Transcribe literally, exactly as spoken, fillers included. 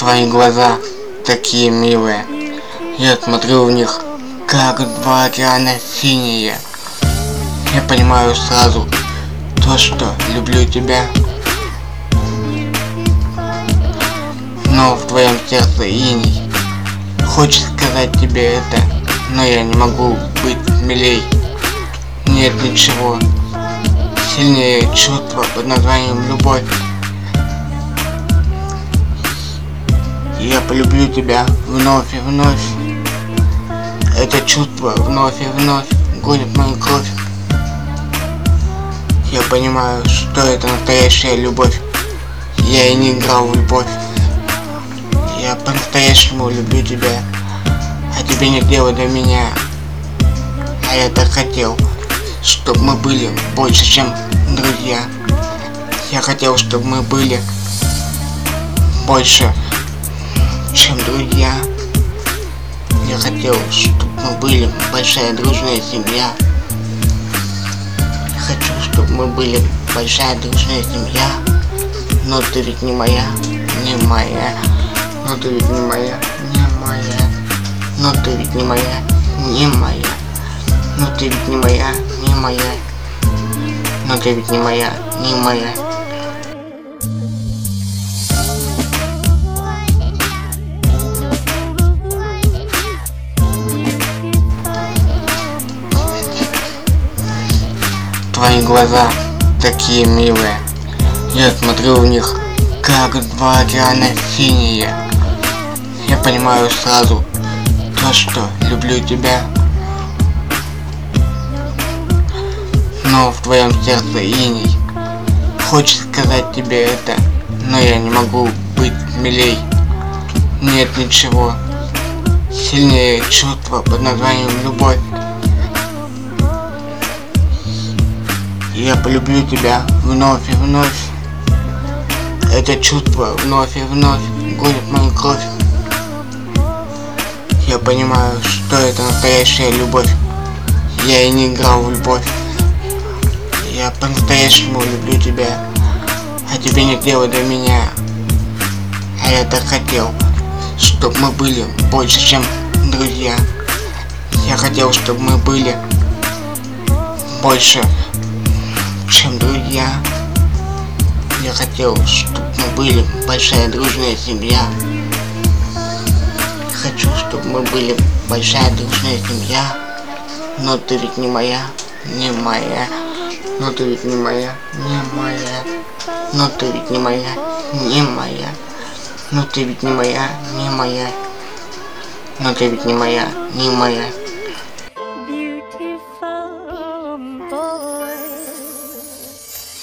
Твои глаза такие милые. Я смотрю в них, как два океана синие. Я понимаю сразу то, что люблю тебя. Но в твоем сердце иней. Хочется сказать тебе это, но я не могу быть смелей. Нет ничего сильнее чувства под названием любовь. Я полюблю тебя вновь и вновь. Это чувство вновь и вновь гонит мою кровь. Я понимаю, что это настоящая любовь. Я и не играл в любовь. Я по-настоящему люблю тебя, а тебе нет дела до меня. А я так хотел, чтобы мы были больше, чем друзья. Я хотел, чтобы мы были больше, чем друзья. Я хотел, чтобы мы были большая дружная семья. Я хочу, чтобы мы были большая дружная семья. Но ты ведь не моя, не моя. Но ты ведь не моя, не моя. Но ты ведь не моя, не моя. Но ты ведь не моя, не моя. Но ты ведь не моя, не моя. Твои глаза такие милые. Я смотрю в них, как два океана синие. Я понимаю сразу то, что люблю тебя. Но в твоем сердце иней. Хочется сказать тебе это, но я не могу быть смелей. Нет ничего сильнее чувства под названием любовь. Я полюблю тебя вновь и вновь. Это чувство вновь и вновь гонит мою кровь. Я понимаю, что это настоящая любовь. Я и не играл в любовь. Я по-настоящему люблю тебя, а тебе нет дела до меня. А я так хотел, чтобы мы были больше, чем друзья. Я хотел, чтобы мы были больше, чем друзья. Я хотел, чтобы мы были большая дружная семья. Хочу, чтобы мы были большая дружная семья. Но ты ведь не моя, не моя. Но ты ведь не моя, не моя. Но ты ведь не моя, не моя. Но ты ведь не моя, не моя. Но ты ведь не моя, не моя.